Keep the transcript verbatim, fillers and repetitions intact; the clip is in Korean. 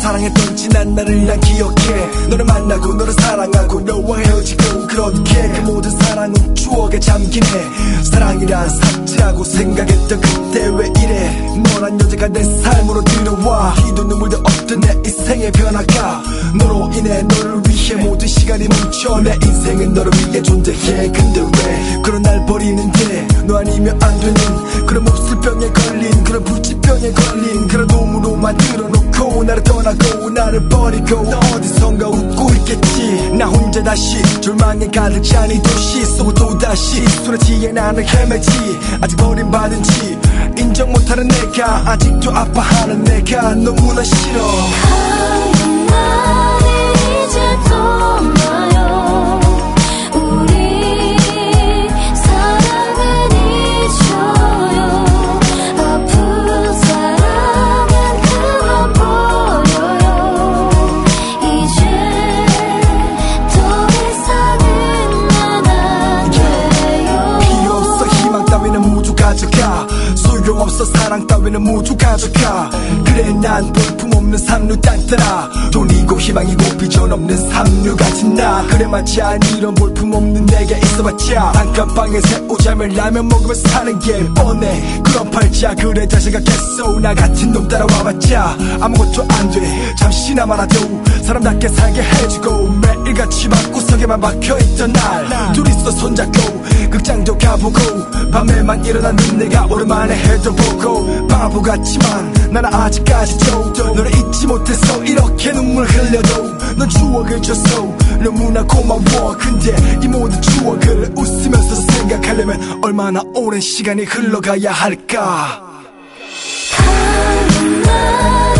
사랑했던 지난 날을 난 기억해. 너를 만나고 너를 사랑하고 너와 헤어지고 그렇게 그 모든 사랑은 추억에 잠기네. 사랑이란 삭제하고 생각했던 그때 왜 이래. 너란 여자가 내 삶으로 들어와. 피도 눈물도 없던 내 인생의 변화가 너로 인해 너를 위해 모든 시간이 멈춰. 내 인생은 너를 위해 존재해. 근데 왜 그런 날 버리는데 너 아니면 안 되는 그런 몹쓸병에 걸린 그런 불치병에 걸린 그런 놈으로 만들어놓고 나를 떠나고 나를 버리고 너 어디선가 웃고 있겠지. 나 혼자 다시 절망에 가득 찬 이 도시 속으로 또다시 술에 취해 나는 헤매지. 아직 버림받은지 인정 못하는 내가 아직도 아파하는 내가 너무나 싫어. 가는 날이 이제 떠나요. 우리 사랑은 잊혀요. 아픈 사랑은 그만버려요. 이제 더 이상은 안 돼요. 필요 없어 희망 따위는 모두 가져가. 소용없어 사랑 따위는 모두 가져가. 그래 난 볼품없는 삼류 딴따라. 돈이고 희망이고 비전 없는 삼류 가진 나. 그래 마치 안 이런 볼품없는 내가 있어봤자 단칸방에 새우잠을 라면 먹으면서 사는 게 뻔해. 그런 팔자 그래 잘 생각했어. 나 같은 놈 따라와봤자 아무것도 안돼. 잠시나마라도 사람답게 살게 해주고 매일같이 방구석에만 박혀있던 날 둘이서 손잡고 극장도 가보고 밤에만 일어나는 내가 오랜만에 해도 보고 바보 같지만 나는 아직까지도 너를 잊지 못해서 이렇게 눈물 흘려도 넌 추억을 줬어. 너무나 고마워. 근데 이 모든 추억을 웃으면서 생각하려면 얼마나 오랜 시간이 흘러가야 할까. 가는 날